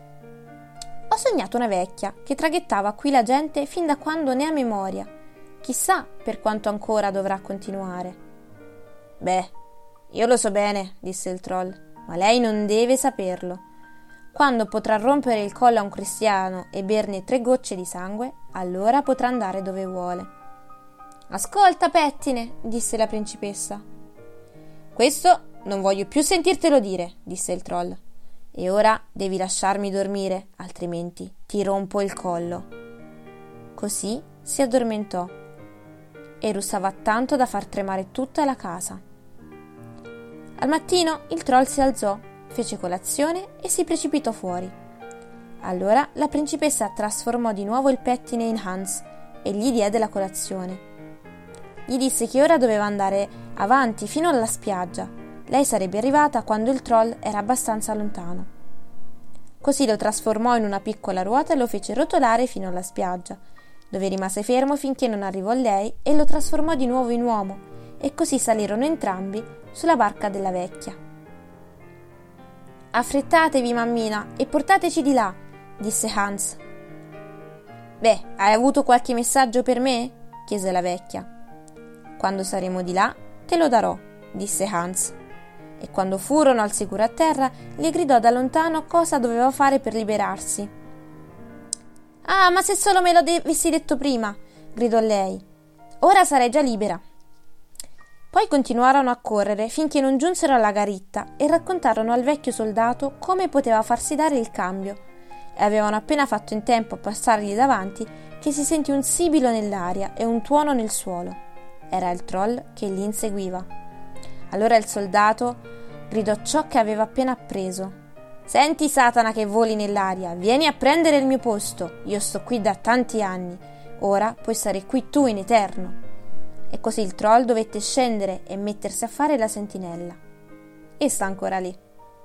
«Ho sognato una vecchia che traghettava qui la gente fin da quando ne ha memoria. Chissà per quanto ancora dovrà continuare». «Beh, io lo so bene», disse il troll, «ma lei non deve saperlo. Quando potrà rompere il collo a un cristiano e berne tre gocce di sangue, allora potrà andare dove vuole». «Ascolta, pettine», disse la principessa. «Questo non voglio più sentirtelo dire», disse il troll. «E ora devi lasciarmi dormire, altrimenti ti rompo il collo». Così si addormentò e russava tanto da far tremare tutta la casa. Al mattino il troll si alzò, fece colazione e si precipitò fuori. Allora la principessa trasformò di nuovo il pettine in Hans e gli diede la colazione. Gli disse che ora doveva andare avanti fino alla spiaggia. Lei sarebbe arrivata quando il troll era abbastanza lontano. Così lo trasformò in una piccola ruota e lo fece rotolare fino alla spiaggia, dove rimase fermo finché non arrivò lei e lo trasformò di nuovo in uomo, e così salirono entrambi sulla barca della vecchia. Affrettatevi, mammina, e portateci di là, disse Hans. Beh, hai avuto qualche messaggio per me? Chiese la vecchia. Quando saremo di là, te lo darò, disse Hans. E quando furono al sicuro a terra, le gridò da lontano cosa doveva fare per liberarsi. Ah, ma se solo me lo avessi detto prima, gridò lei. Ora sarei già libera. Poi continuarono a correre finché non giunsero alla garitta e raccontarono al vecchio soldato come poteva farsi dare il cambio. E avevano appena fatto in tempo a passargli davanti che si sentì un sibilo nell'aria e un tuono nel suolo. Era il troll che li inseguiva. Allora il soldato gridò ciò che aveva appena appreso. Senti, Satana, che voli nell'aria, vieni a prendere il mio posto. Io sto qui da tanti anni. Ora puoi stare qui tu in eterno. E così il troll dovette scendere e mettersi a fare la sentinella. E sta ancora lì.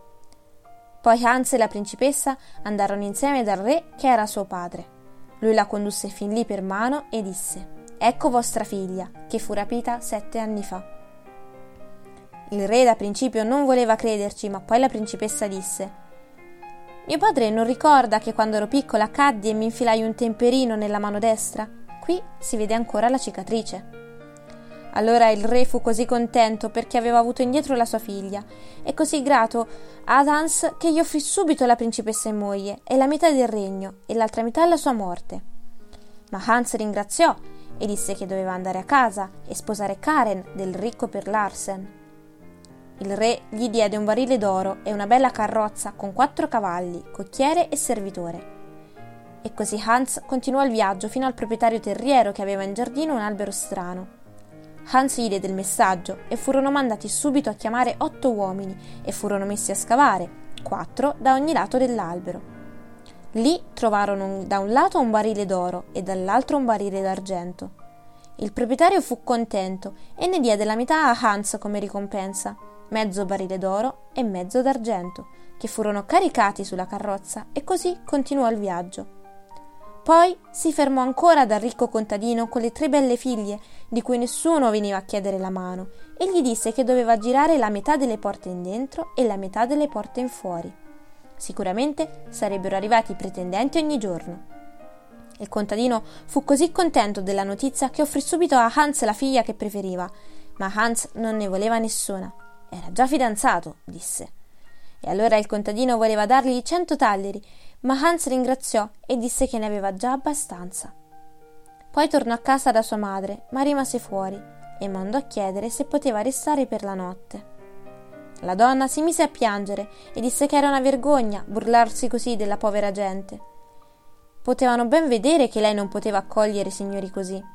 Poi Hans e la principessa andarono insieme dal re che era suo padre. Lui la condusse fin lì per mano e disse: Ecco vostra figlia, che fu rapita sette anni fa. Il re da principio non voleva crederci, ma poi la principessa disse: Mio padre non ricorda che quando ero piccola caddi e mi infilai un temperino nella mano destra? Qui si vede ancora la cicatrice. Allora il re fu così contento perché aveva avuto indietro la sua figlia e così grato ad Hans che gli offrì subito la principessa in moglie e la metà del regno e l'altra metà alla sua morte. Ma Hans ringraziò e disse che doveva andare a casa e sposare Karen del ricco per Larsen. Il re gli diede un barile d'oro e una bella carrozza con quattro cavalli, cocchiere e servitore. E così Hans continuò il viaggio fino al proprietario terriero che aveva in giardino un albero strano. Hans gli diede il messaggio e furono mandati subito a chiamare otto uomini e furono messi a scavare, quattro da ogni lato dell'albero. Lì trovarono un, da un lato un barile d'oro e dall'altro un barile d'argento. Il proprietario fu contento e ne diede la metà a Hans come ricompensa, mezzo barile d'oro e mezzo d'argento, che furono caricati sulla carrozza e così continuò il viaggio. Poi si fermò ancora dal ricco contadino con le tre belle figlie, di cui nessuno veniva a chiedere la mano, e gli disse che doveva girare la metà delle porte in dentro e la metà delle porte in fuori. Sicuramente sarebbero arrivati i pretendenti ogni giorno. Il contadino fu così contento della notizia che offrì subito a Hans la figlia che preferiva, ma Hans non ne voleva nessuna. Era già fidanzato, disse. E allora il contadino voleva dargli cento talleri, ma Hans ringraziò e disse che ne aveva già abbastanza. Poi tornò a casa da sua madre, ma rimase fuori e mandò a chiedere se poteva restare per la notte. La donna si mise a piangere e disse che era una vergogna burlarsi così della povera gente. Potevano ben vedere che lei non poteva accogliere signori così.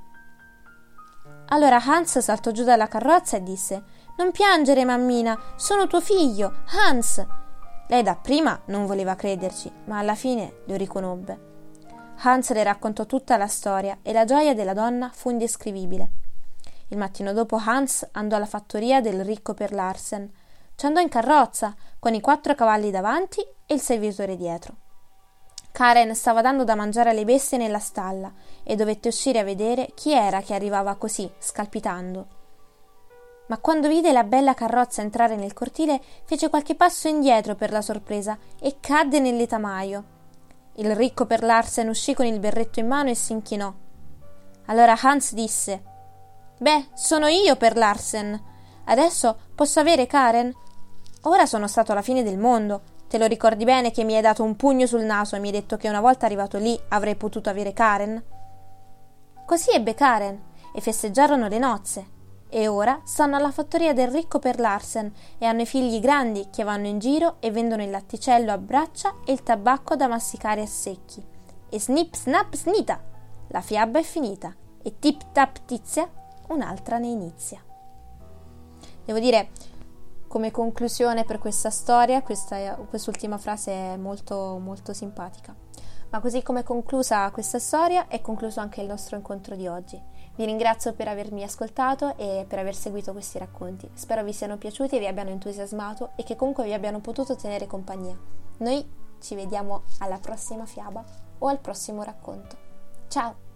Allora Hans saltò giù dalla carrozza e disse: «Non piangere, mammina, sono tuo figlio, Hans!» Lei dapprima non voleva crederci, ma alla fine lo riconobbe. Hans le raccontò tutta la storia e la gioia della donna fu indescrivibile. Il mattino dopo Hans andò alla fattoria del ricco per Larsen. Ci andò in carrozza, con i quattro cavalli davanti e il servitore dietro. Karen stava dando da mangiare alle bestie nella stalla e dovette uscire a vedere chi era che arrivava così, scalpitando. Ma quando vide la bella carrozza entrare nel cortile, fece qualche passo indietro per la sorpresa e cadde nel letamaio. Il ricco per Larsen uscì con il berretto in mano e si inchinò. Allora Hans disse: «Beh, sono io per Larsen. Adesso posso avere Karen? Ora sono stato alla fine del mondo. Te lo ricordi bene che mi hai dato un pugno sul naso e mi hai detto che una volta arrivato lì avrei potuto avere Karen?» Così ebbe Karen e festeggiarono le nozze. E ora stanno alla fattoria del ricco per Larsen e hanno i figli grandi che vanno in giro e vendono il latticello a braccia e il tabacco da masticare a secchi. E snip snap snita, la fiaba è finita e tip tap tizia, un'altra ne inizia. Devo dire, come conclusione per questa storia, questa, quest'ultima frase è molto molto simpatica. Ma così come è conclusa questa storia, è concluso anche il nostro incontro di oggi. Vi ringrazio per avermi ascoltato e per aver seguito questi racconti. Spero vi siano piaciuti e vi abbiano entusiasmato e che comunque vi abbiano potuto tenere compagnia. Noi ci vediamo alla prossima fiaba o al prossimo racconto. Ciao!